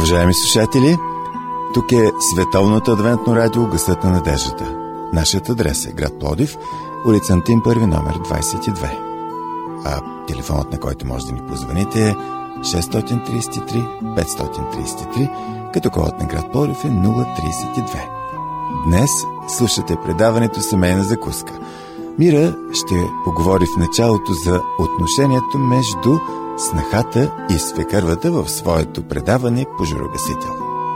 Уважаеми слушатели, тук е Световното адвентно радио Гласът на надеждата. Нашият адрес е град Пловдив, улица Антим 1, номер 22. А телефонът, на който може да ни позвоните, е 633-533, като кодът на град Пловдив е 032. Днес слушате предаването "Семейна закуска". Мира ще поговори в началото за отношението между снахата и свекървата в своето предаване "Пожарогасител".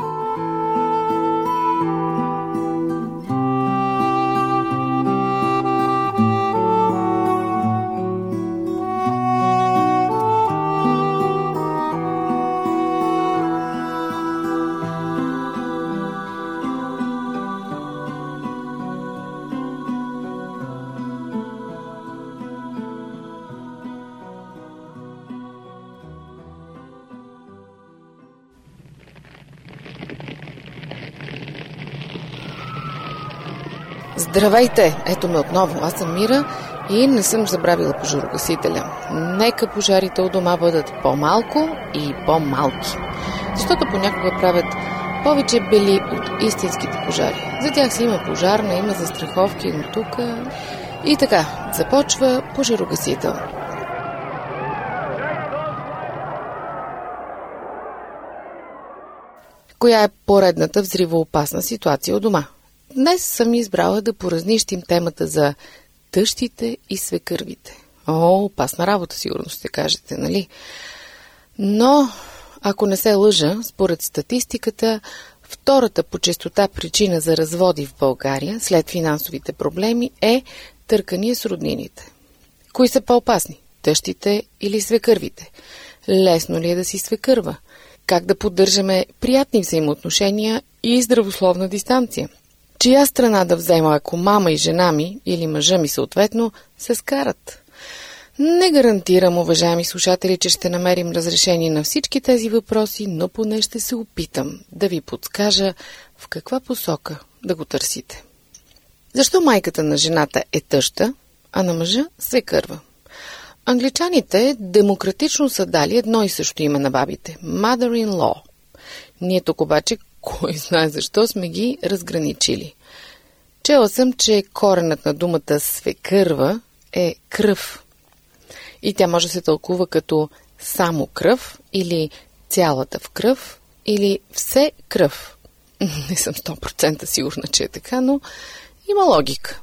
Здравейте! Ето ме отново. Аз съм Мира и не съм забравила пожарогасителя. Нека пожарите у дома бъдат по-малко и по-малки. Защото понякога правят повече бели от истинските пожари. За тях си има пожарна, има застраховки, но тук... И така, започва пожарогасител. Коя е поредната взривоопасна ситуация у дома? Днес съм избрала да поразнищим темата за тъщите и свекървите. Опасна работа, сигурно ще кажете, нали? Но, ако не се лъжа, според статистиката, втората по честота причина за разводи в България след финансовите проблеми е търкания с роднините. Кои са по-опасни? Тъщите или свекървите? Лесно ли е да си свекърва? Как да поддържаме приятни взаимоотношения и здравословна дистанция? Чия страна да взема, ако мама и жена ми, или мъжа ми съответно, се скарат? Не гарантирам, уважаеми слушатели, че ще намерим разрешение на всички тези въпроси, но поне ще се опитам да ви подскажа в каква посока да го търсите. Защо майката на жената е тъща, а на мъжа свекърва? Англичаните демократично са дали едно и също име на бабите – mother-in-law. Ние тук обаче, кой знае защо, сме ги разграничили. Чела съм, че коренът на думата свекърва е кръв. И тя може да се тълкува като само кръв, или цялата в кръв, или все кръв. Не съм 100% сигурна, че е така, но има логика.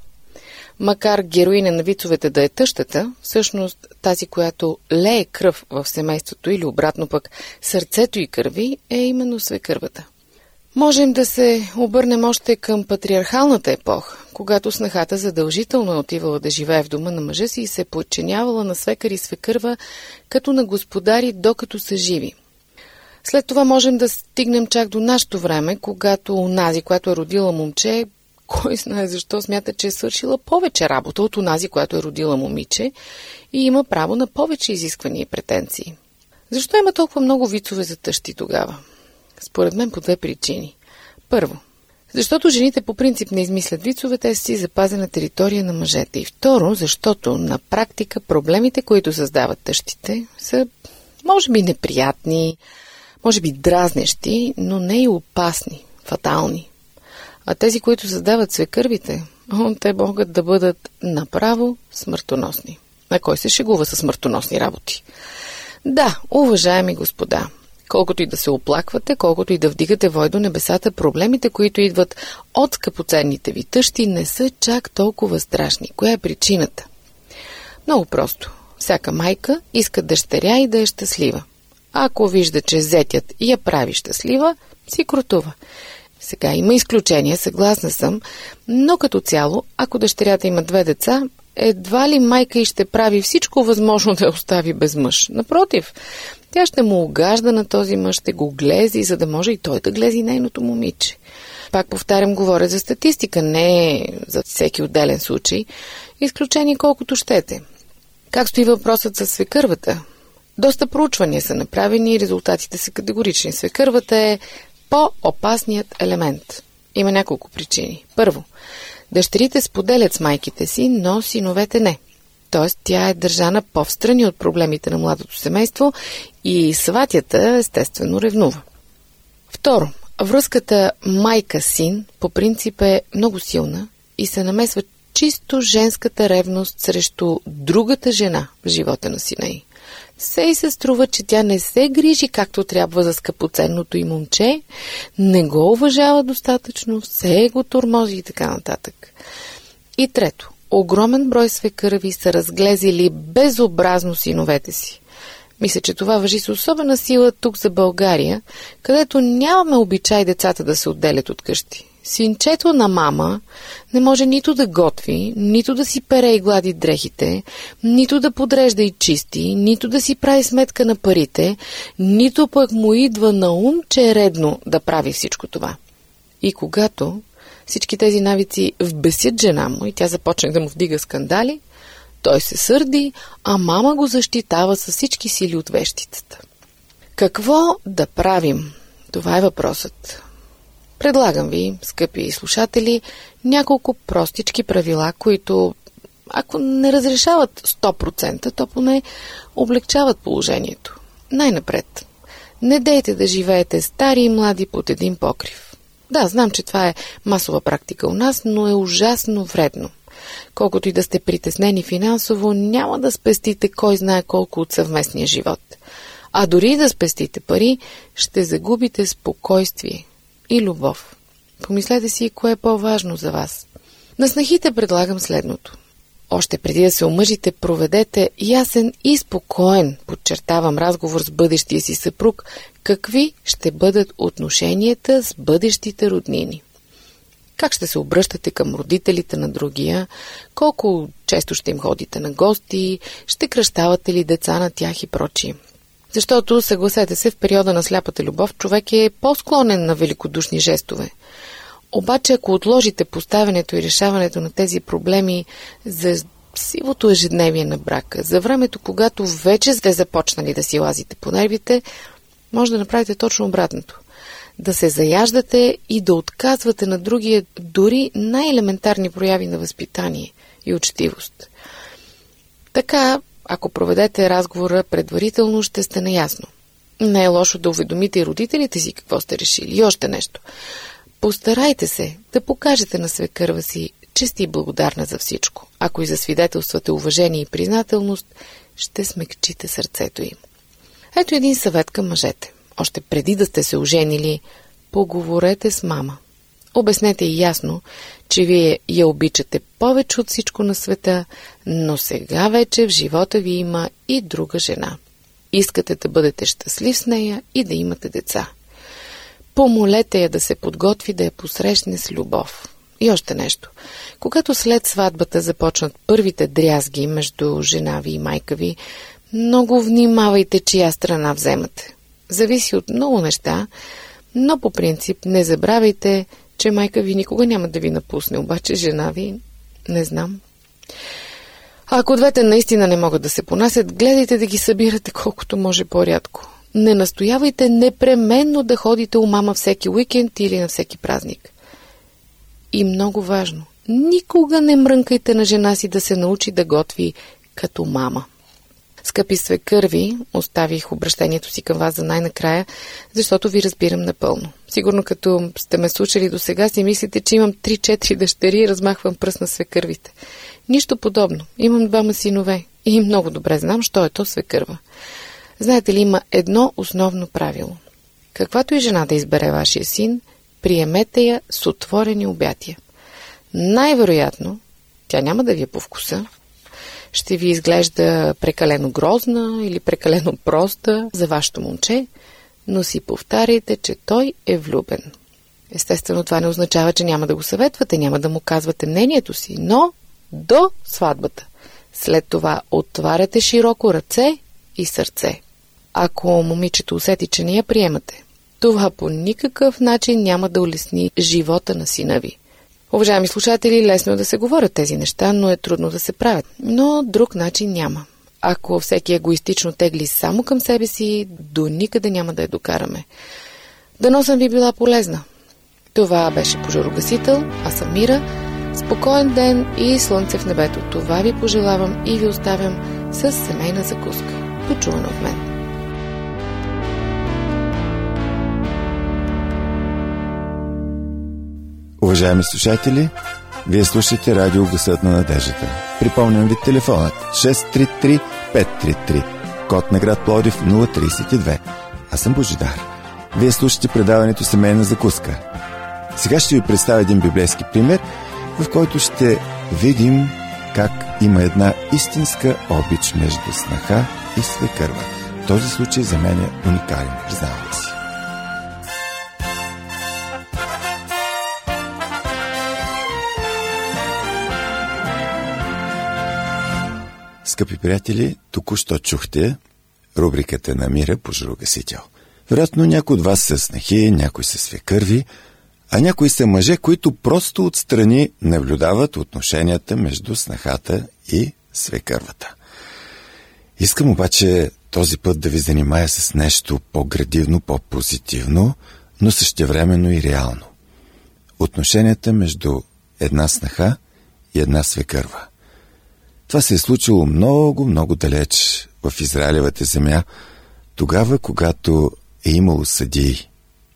Макар героиня на вицовете да е тъщата, всъщност тази, която лее кръв в семейството или обратно пък сърцето и кърви, е именно свекървата. Можем да се обърнем още към патриархалната епоха, когато снахата задължително е отивала да живее в дома на мъжа си и се подчинявала на свекър и свекърва като на господари, докато са живи. След това можем да стигнем чак до нашето време, когато онази, която е родила момче, кой знае защо смята, че е свършила повече работа от онази, която е родила момиче и има право на повече изисквания и претенции. Защо има толкова много вицове за тъщи тогава? Според мен по две причини. Първо, защото жените по принцип не измислят вицове, те са си запазена територия на мъжете. И второ, защото на практика проблемите, които създават тъщите, са може би неприятни, може би дразнещи, но не и опасни, фатални. А тези, които създават свекървите, те могат да бъдат направо смъртоносни. А кой се шегува с смъртоносни работи? Да, уважаеми господа, колкото и да се оплаквате, колкото и да вдигате вой до небесата, проблемите, които идват от скъпоценните ви тъщи, не са чак толкова страшни. Коя е причината? Много просто. Всяка майка иска дъщеря и да е щастлива. Ако вижда, че зетят я прави щастлива, си крутува. Сега има изключения, съгласна съм, но като цяло, ако дъщерята има 2 деца, едва ли майка й ще прави всичко възможно да я остави без мъж. Напротив, тя ще му угажда на този мъж, ще го глези, за да може и той да глези нейното момиче. Пак повтарям, говоря за статистика, не за всеки отделен случай. Изключение колкото щете. Как стои въпросът с свекървата? Доста проучвания са направени и резултатите са категорични. Свекървата е по-опасният елемент. Има няколко причини. Първо, дъщерите споделят с майките си, но синовете не. Тоест, тя е държана по-встрани от проблемите на младото семейство и сватята естествено ревнува. Второ, връзката майка-син по принцип е много силна и се намесва чисто женската ревност срещу другата жена в живота на сина й. Все и се струва, че тя не се грижи както трябва за скъпоценното й момче, не го уважава достатъчно, все го тормози и така нататък. И трето, огромен брой свекърви са разглезили безобразно синовете си. Мисля, че това важи с особена сила тук за България, където нямаме обичай децата да се отделят от къщи. Синчето на мама не може нито да готви, нито да си пере и глади дрехите, нито да подрежда и чисти, нито да си прави сметка на парите, нито пък му идва на ум, че е редно да прави всичко това. И когато всички тези навици вбесят жена му и тя започне да му вдига скандали, той се сърди, а мама го защитава с всички сили от вещицата. Какво да правим? Това е въпросът. Предлагам ви, скъпи слушатели, няколко простички правила, които, ако не разрешават 100%, то поне облегчават положението. Най-напред, не дейте да живеете стари и млади под един покрив. Да, знам, че това е масова практика у нас, но е ужасно вредно. Колкото и да сте притеснени финансово, няма да спестите кой знае колко от съвместния живот. А дори да спестите пари, ще загубите спокойствие и любов. Помислете си, кое е по-важно за вас. На снахите предлагам следното. Още преди да се омъжите, проведете ясен и спокоен, подчертавам, разговор с бъдещия си съпруг, какви ще бъдат отношенията с бъдещите роднини. Как ще се обръщате към родителите на другия, колко често ще им ходите на гости, ще кръщавате ли деца на тях и прочие. Защото, съгласете се, в периода на сляпата любов човек е по-склонен на великодушни жестове. Обаче, ако отложите поставянето и решаването на тези проблеми за сивото ежедневие на брака, за времето, когато вече сте започнали да си лазите по нервите, може да направите точно обратното. Да се заяждате и да отказвате на другия дори най-елементарни прояви на възпитание и учтивост. Така, ако проведете разговора предварително, ще сте наясно. Не е лошо да уведомите и родителите си какво сте решили. И още нещо. Постарайте се да покажете на свекърва си, че сте благодарна за всичко. Ако и засвидетелствате уважение и признателност, ще смекчите сърцето им. Ето един съвет към мъжете. Още преди да сте се оженили, поговорете с мама. Обяснете и ясно, че вие я обичате повече от всичко на света, но сега вече в живота ви има и друга жена. Искате да бъдете щастлив с нея и да имате деца. Помолете я да се подготви да я посрещне с любов. И още нещо. Когато след сватбата започнат първите дрязги между жена ви и майка ви, много внимавайте чия страна вземате. Зависи от много неща, но по принцип не забравяйте, че майка ви никога няма да ви напусне, обаче жена ви не знам. А ако двете наистина не могат да се понасят, гледайте да ги събирате колкото може по-рядко. Не настоявайте непременно да ходите у мама всеки уикенд или на всеки празник. И много важно, никога не мрънкайте на жена си да се научи да готви като мама. Скъпи свекърви, оставих обращението си към вас за най-накрая, защото ви разбирам напълно. Сигурно като сте ме слушали до сега, си мислите, че имам 3-4 дъщери и размахвам пръст на свекървите. Нищо подобно. Имам 2 синове и много добре знам, що е то свекърва. Знаете ли, има едно основно правило. Каквато и жена да избере вашия син, приемете я с отворени обятия. Най-вероятно, тя няма да ви е по вкуса, ще ви изглежда прекалено грозна или прекалено проста за вашето момче, но си повтаряйте, че той е влюбен. Естествено, това не означава, че няма да го съветвате, няма да му казвате мнението си, но до сватбата. След това отваряте широко ръце и сърце. Ако момичето усети, че не я приемате, това по никакъв начин няма да улесни живота на сина ви. Уважаеми слушатели, лесно е да се говорят тези неща, но е трудно да се правят. Но друг начин няма. Ако всеки егоистично тегли само към себе си, до никъде няма да я докараме. Дано съм ви била полезна. Това беше Пожарогасител, аз съм Мира. Спокоен ден и слънце в небето. Това ви пожелавам и ви оставям с семейна закуска. Почуване от мен. Уважаеми слушатели, вие слушате радио Гласът на надеждата. Припомням ви телефонът 633-533, код на град Пловдив 032. Аз съм Божидар. Вие слушате предаването Семейна закуска. Сега ще ви представя един библейски пример, в който ще видим как има една истинска обич между снаха и свекърва. Този случай за мен е уникален, признавам си. Скъпи приятели, току-що чухте рубриката на Мира пожарогасител. Вероятно някои от вас са снахи, някои са свекърви, а някои са мъже, които просто отстрани наблюдават отношенията между снахата и свекървата. Искам обаче този път да ви занимая с нещо по-градивно, по-позитивно, но същевременно и реално. Отношенията между една снаха и една свекърва. Това се е случило много далеч в Израилевата земя, тогава, когато е имало съдии.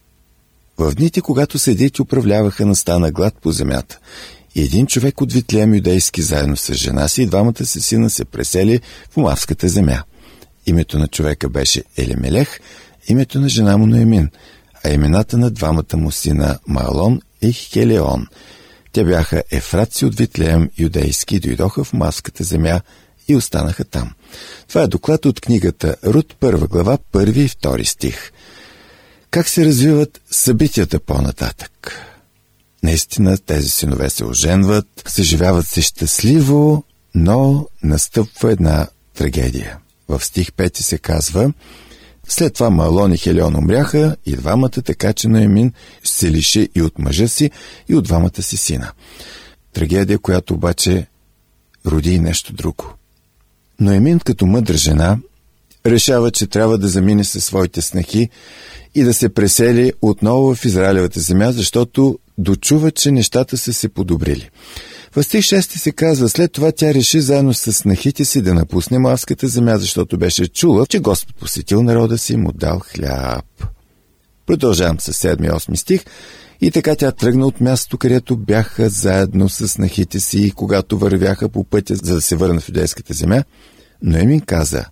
В дните, когато съдиите управляваха, настана глад по земята. И един човек от Витлеем юдейски, заедно с жена си и двамата си сина се пресели в Моавската земя. Името на човека беше Елимелех, името на жена му Ноемин, а имената на двамата му сина Маалон и Хелеон. Те бяха ефратци от Витлеем юдейски, дойдоха в Моавската земя и останаха там. Това е доклад от книгата Рут, 1 глава, 1 и 2 стих. Как се развиват събитията по-нататък? Наистина тези синове се оженват, съживяват се щастливо, но настъпва една трагедия. В стих 5 се казва: след това Маалон и Хелеон умряха и двамата, така че Ноемин се лиши и от мъжа си, и от двамата си сина. Трагедия, която обаче роди и нещо друго. Ноемин, като мъдра жена, решава, че трябва да замине със своите снахи и да се пресели отново в Израилевата земя, защото дочува, че нещата са се подобрили. В стих 6 се казва: след това тя реши заедно с снахите си да напусне Моавската земя, защото беше чула, че Господ посетил народа си и му дал хляб. Продължавам с 7-8 стих. И така тя тръгна от мястото, където бяха заедно с снахите си, и когато вървяха по пътя, за да се върнат в юдейската земя, Ноемин каза: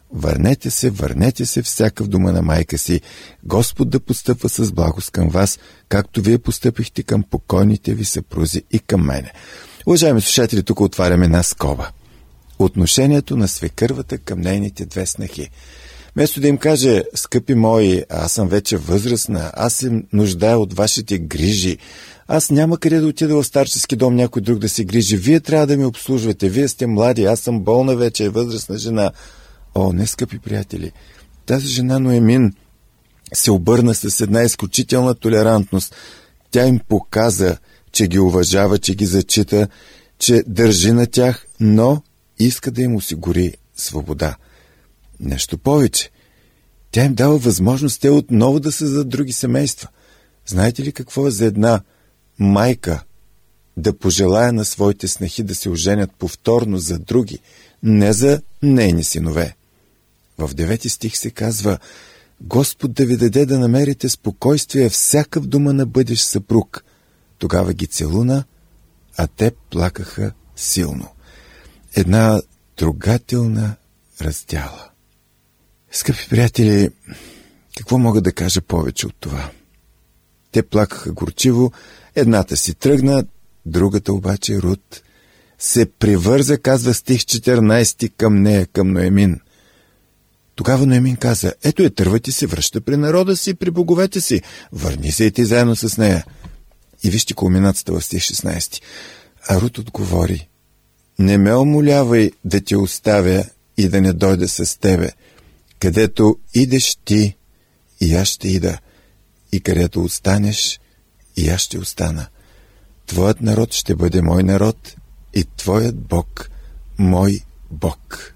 върнете се всяка в дома на майка си, Господ да постъпва с благост към вас, както вие постъпихте към покойните ви съпрузи и към мене. Уважаеми слушатели, тук отваряме една скоба. Отношението на свекървата към нейните две снахи. Вместо да им каже: скъпи мои, аз съм вече възрастна, аз се нуждая от вашите грижи, аз няма къде да отида в старчески дом някой друг да се грижи, вие трябва да ми обслужвате, вие сте млади, аз съм болна вече, възрастна жена. О, не, скъпи приятели, тази жена Ноемин се обърна с една изключителна толерантност. Тя им показа, че ги уважава, че ги зачита, че държи на тях, но иска да им осигури свобода. Нещо повече. Тя им дава възможност те отново да създадат други семейства. Знаете ли какво е за една майка да пожелая на своите снахи да се оженят повторно за други, не за нейни синове? В 9 стих се казва: Господ да ви даде да намерите спокойствие всяка в дома на бъдещ съпруг. Тогава ги целуна, а те плакаха силно. Една трогателна раздяла. Скъпи приятели, какво мога да кажа повече от това? Те плакаха горчиво, едната си тръгна, другата обаче, Рут, се привърза, казва стих 14, към нея, към Ноемин. Тогава Ноемин каза: ето тървът ти се връща при народа си, при боговете си, върни се и ти заедно с нея. И вижте кулминацията в стих 16. А Рут отговори: не ме умолявай да те оставя и да не дойда с тебе. Където идеш ти, и аз ще ида, и където останеш, и аз ще остана. Твоят народ ще бъде мой народ, и твоят Бог мой Бог.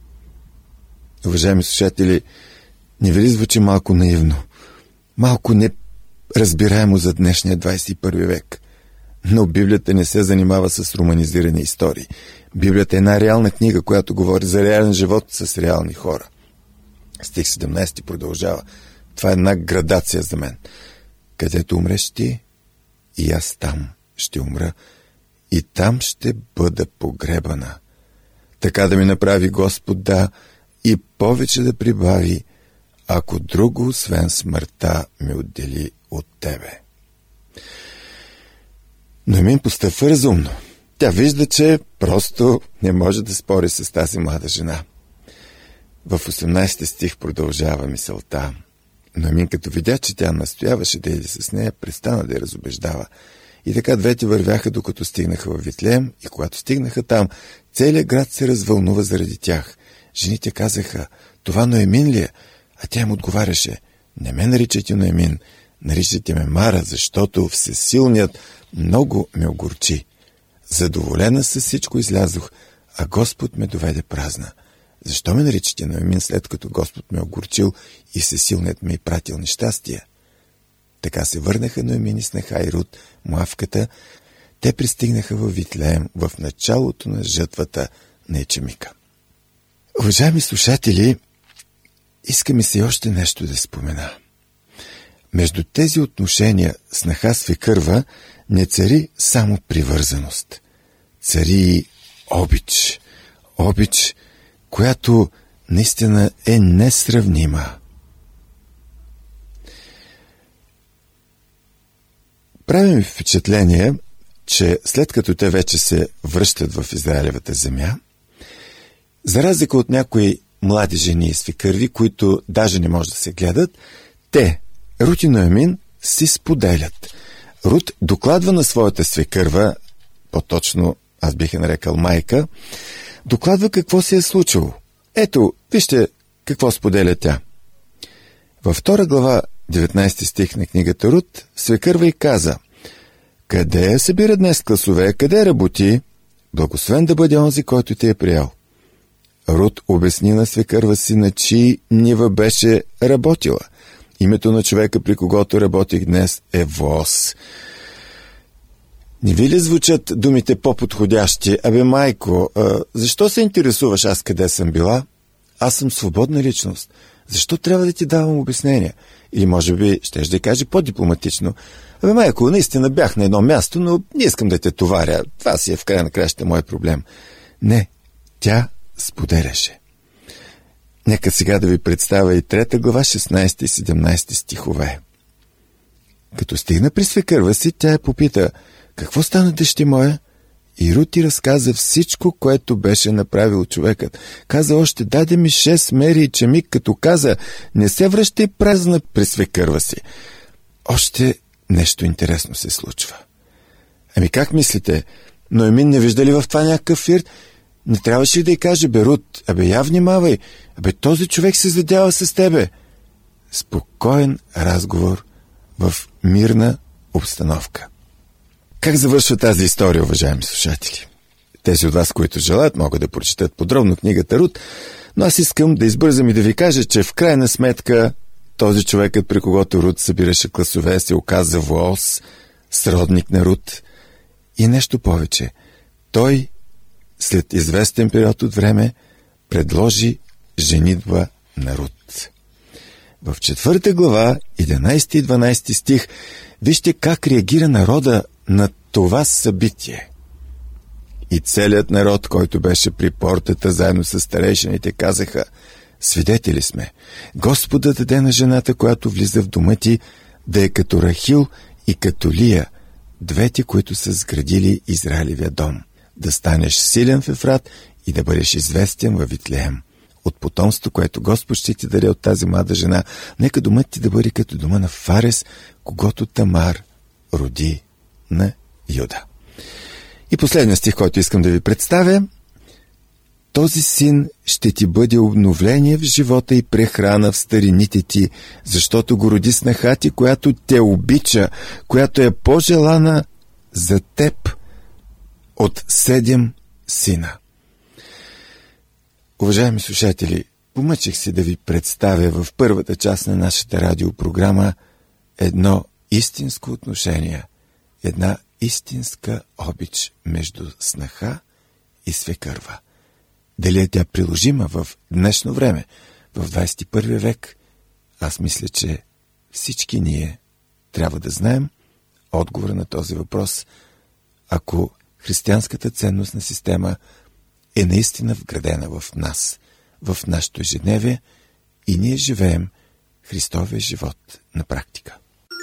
Уважаеми слушатели, не ви ли звучи малко наивно? Малко неразбираемо за днешния 21 век. Но Библията не се занимава с романизирани истории. Библията е една реална книга, която говори за реален живот с реални хора. Стих 17 продължава. Това е една градация за мен. Където умреш ти, и аз там ще умра и там ще бъда погребана. Така да ми направи Господ, да, и повече да прибави, ако друго, освен смъртта, ми отдели от тебе. Ноемин постъпва разумно. Тя вижда, че просто не може да спори с тази млада жена. В 18 стих продължава мисълта. Ноемин, като видя, че тя настояваше да иде с нея, престана да я разубеждава. И така двете вървяха, докато стигнаха в Витлеем, и когато стигнаха там, целият град се развълнува заради тях. Жените казаха: това Ноемин ли е? А тя им отговаряше: не ме наричайте Ноемин, наричайте ме Мара, защото всесилният много ме огорчи. Задоволена с всичко излязох, а Господ ме доведе празна. Защо ме наричате Ноемин, след като Господ ме огорчил и всесилният ме пратил нещастия? Така се върнаха Ноемин и снаха и Рут, Моавката. Те пристигнаха във Витлеем в началото на жътвата на ечемика. Уважаеми слушатели, иска ми се и още нещо да спомена. Между тези отношения снаха-свекърва не цари само привързаност. Цари обич. Обич, която наистина е несравнима. Прави ми впечатление, че след като те вече се връщат в Израилевата земя, за разлика от някои млади жени и свекърви, които даже не може да се гледат, те, Рут и Ноемин, си споделят. Рут докладва на своята свекърва, по-точно аз бих я нарекал майка, докладва какво се е случило. Ето, вижте какво споделя тя. Във 2 глава, 19 стих на книгата Рут, свекърва й каза: къде събира днес класове, къде работи? Благословен да бъде онзи, който те е приял. Рут обясни на свекърва си на чии нива беше работила. Името на човека, при когото работих днес, е Воз. Не ви ли звучат думите по-подходящи? Абе, майко, защо се интересуваш аз къде съм била? Аз съм свободна личност. Защо трябва да ти давам обяснения? Или може би щеш да каже по-дипломатично: абе, майко, наистина бях на едно място, но не искам да те товаря. Това си е в края на краща мой проблем. Не, тя споделяше. Нека сега да ви представя и 3 глава, 16 и 17 стихове. Като стигна при свекърва си, тя я попита: какво стана, дъщи моя? И Рут ти разказа всичко, което беше направил човекът. Каза още: даде ми 6 мери и чемик, като каза: не се връщай празна при свекърва си. Още нещо интересно се случва. Ами как мислите? Ноемин не вижда ли в това някакъв фирт? Не трябваше ли да й каже: бе, Рут, абе, я внимавай, абе, този човек се задява с тебе. Спокоен разговор в мирна обстановка. Как завършва тази история, уважаеми слушатели? Тези от вас, които желаят, могат да прочитат подробно книгата Рут, но аз искам да избързам и да ви кажа, че в крайна сметка този човекът, при когото Рут събираше класове, се оказа Воз, сродник на Рут. И нещо повече. Той, след известен период от време, предложи женитба на Рут. В 4 глава, 11 и 12 стих, вижте как реагира народа на това събитие. И целият народ, който беше при портата, заедно с старейшините, казаха: свидетели сме. Господ да даде на жената, която влиза в дома ти, да е като Рахил и като Лия, двете, които са сградили Израилевия дом. Да станеш силен в Ефрат и да бъдеш известен във Витлеем. От потомство, което Господ ще ти даде от тази млада жена, нека домът ти да бъде като дома на Фарес, когато Тамар роди на Юда. И последният стих, който искам да ви представя: този син ще ти бъде обновление в живота и прехрана в старините ти, защото го роди снаха ти, която те обича, която е по-желана за теб от 7 сина. Уважаеми слушатели, помъчих се да ви представя в първата част на нашата радиопрограма едно истинско отношение, една истинска обич между снаха и свекърва. Дали е тя приложима в днешно време, в 21 век? Аз мисля, че всички ние трябва да знаем отговора на този въпрос ако християнската ценностна система е наистина вградена в нас, в нашето ежедневие и ние живеем Христовия живот на практика.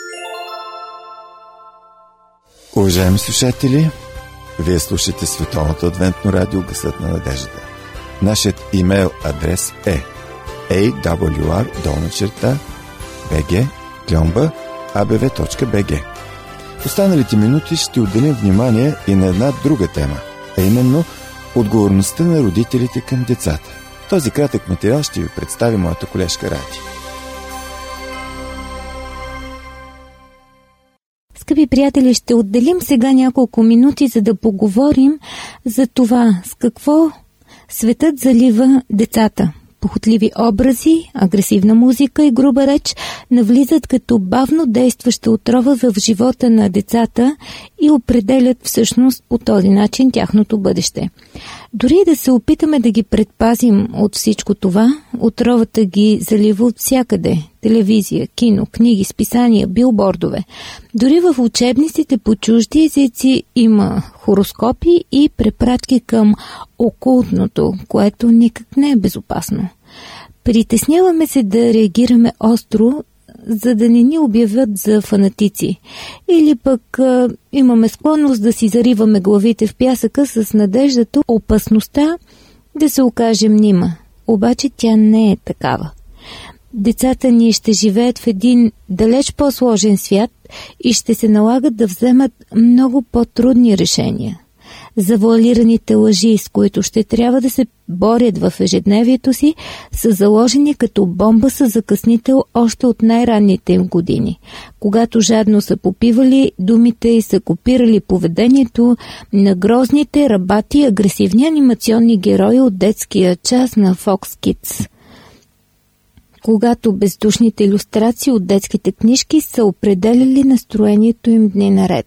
Уважаеми слушатели, вие слушате Световното адвентно радио Гласът на надеждата. Нашият имейл адрес е awr@bg.abv.bg. В останалите минути ще отделим внимание и на една друга тема, а именно отговорността на родителите към децата. Този кратък материал ще ви представи моята колежка Ради. Скъпи приятели, ще отделим сега няколко минути, за да поговорим за това с какво светът залива децата. Похотливи образи, агресивна музика и груба реч навлизат като бавно действаща отрова в живота на децата и определят всъщност по този начин тяхното бъдеще. Дори да се опитаме да ги предпазим от всичко това, отровата ги залива от всякъде – телевизия, кино, книги, списания, билбордове. Дори в учебниците по чужди езици има хороскопи и препратки към окултното, което никак не е безопасно. Притесняваме се да реагираме остро, за да не ни обявят за фанатици. Или пък имаме склонност да си зариваме главите в пясъка с надеждата, опасността да се окажем нима. Обаче тя не е такава. Децата ни ще живеят в един далеч по-сложен свят и ще се налагат да вземат много по-трудни решения. Завуалираните лъжи, с които ще трябва да се борят в ежедневието си, са заложени като бомба със закъснител още от най-ранните им години, когато жадно са попивали думите и са копирали поведението на грозните, рабати и агресивни анимационни герои от детския час на Fox Kids. Когато бездушните илюстрации от детските книжки са определяли настроението им дни наред.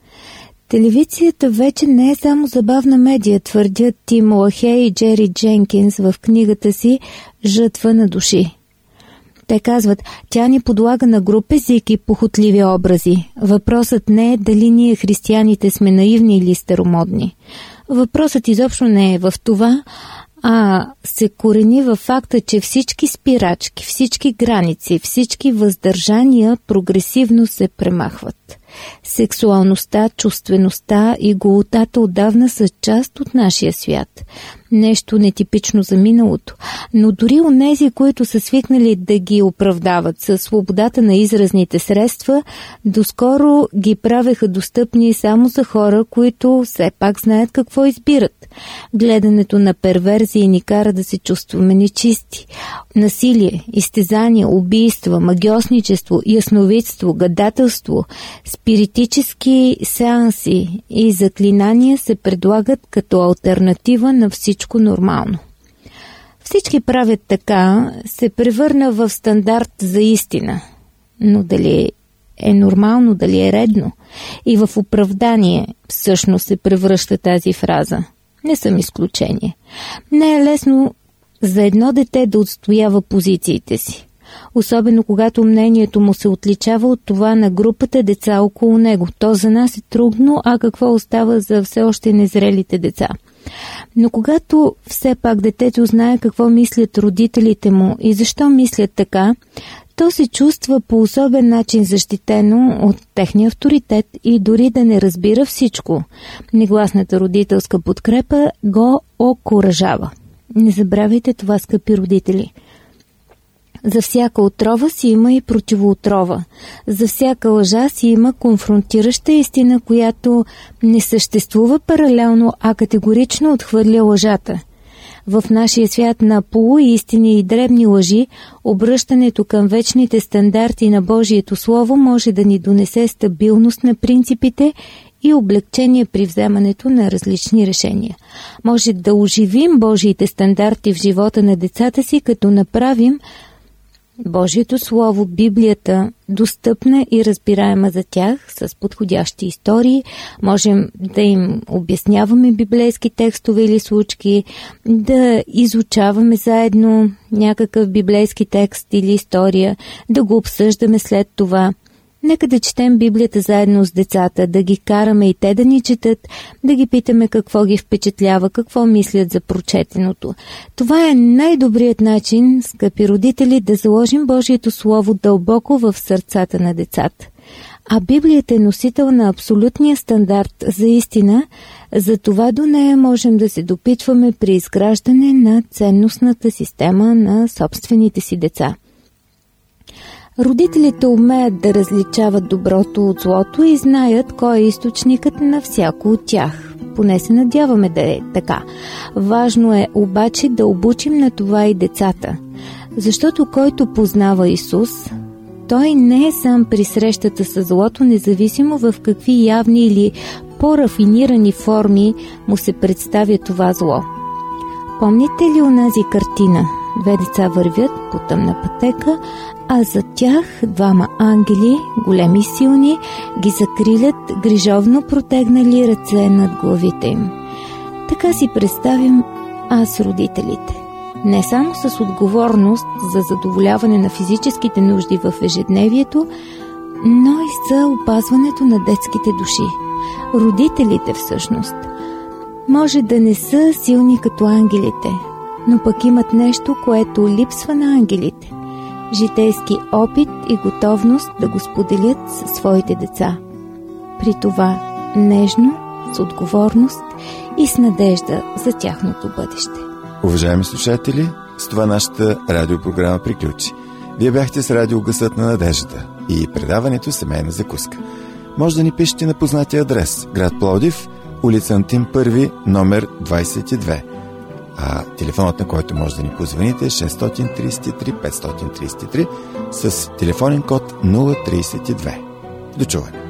Телевизията вече не е само забавна медия, твърдят Тим Лахей и Джери Дженкинс в книгата си «Жътва на души». Те казват, тя ни подлага на груб език и похотливи образи. Въпросът не е дали ние християните сме наивни или старомодни. Въпросът изобщо не е в това, а се корени във факта, че всички спирачки, всички граници, всички въздържания прогресивно се премахват. Сексуалността, чувствеността и голотата отдавна са част от нашия свят. Нещо нетипично за миналото. Но дори онези, които са свикнали да ги оправдават със свободата на изразните средства, доскоро ги правеха достъпни само за хора, които все пак знаят какво избират. Гледането на перверзии ни кара да се чувстваме нечисти. Насилие, изтезания, убийства, магьосничество, ясновидство, гадателство, спиритически сеанси и заклинания се предлагат като алтернатива на всичко нормално. Всички правят така, се превърна в стандарт за истина. Но дали е нормално, дали е редно? И в оправдание всъщност се превръща тази фраза. Не съм изключение. Не е лесно за едно дете да отстоява позициите си. Особено когато мнението му се отличава от това на групата деца около него. То за нас е трудно, а какво остава за все още незрелите деца? Но когато все пак детето знае какво мислят родителите му и защо мислят така, то се чувства по особен начин защитено от техния авторитет и дори да не разбира всичко. Негласната родителска подкрепа го окуражава. Не забравяйте това, скъпи родители. За всяка отрова си има и противоотрова. За всяка лъжа си има конфронтираща истина, която не съществува паралелно, а категорично отхвърля лъжата. В нашия свят на полуистини и дребни лъжи, обръщането към вечните стандарти на Божието Слово може да ни донесе стабилност на принципите и облегчение при вземането на различни решения. Може да оживим Божиите стандарти в живота на децата си, като направим Божието Слово, Библията, достъпна и разбираема за тях с подходящи истории. Можем да им обясняваме библейски текстове или случки, да изучаваме заедно някакъв библейски текст или история, да го обсъждаме след това. Нека да четем Библията заедно с децата, да ги караме и те да ни четат, да ги питаме какво ги впечатлява, какво мислят за прочетеното. Това е най-добрият начин, скъпи родители, да заложим Божието Слово дълбоко в сърцата на децата. А Библията е носител на абсолютния стандарт за истина, затова до нея можем да се допитваме при изграждане на ценностната система на собствените си деца. Родителите умеят да различават доброто от злото и знаят кой е източникът на всяко от тях. Поне се надяваме да е така. Важно е обаче да обучим на това и децата, защото който познава Исус, той не е сам при срещата с злото, независимо в какви явни или по-рафинирани форми му се представя това зло. Помните ли онази картина? Две деца вървят по тъмна пътека, а за тях двама ангели, големи и силни, ги закрилят, грижовно протегнали ръце над главите им. Така си представям аз родителите. Не само с отговорност за задоволяване на физическите нужди в ежедневието, но и за опазването на детските души. Родителите всъщност може да не са силни като ангелите, но пък имат нещо, което липсва на ангелите – житейски опит и готовност да го споделят със своите деца. При това нежно, с отговорност и с надежда за тяхното бъдеще. Уважаеми слушатели, с това нашата радиопрограма приключи. Вие бяхте с радио Гласът на надеждата и предаването Семейна закуска. Може да ни пишете на познатия адрес: град Пловдив, улица Антим 1, номер 22. А телефонът, на който може да ни позвоните, е 633 533 с телефонен код 032. До чуване!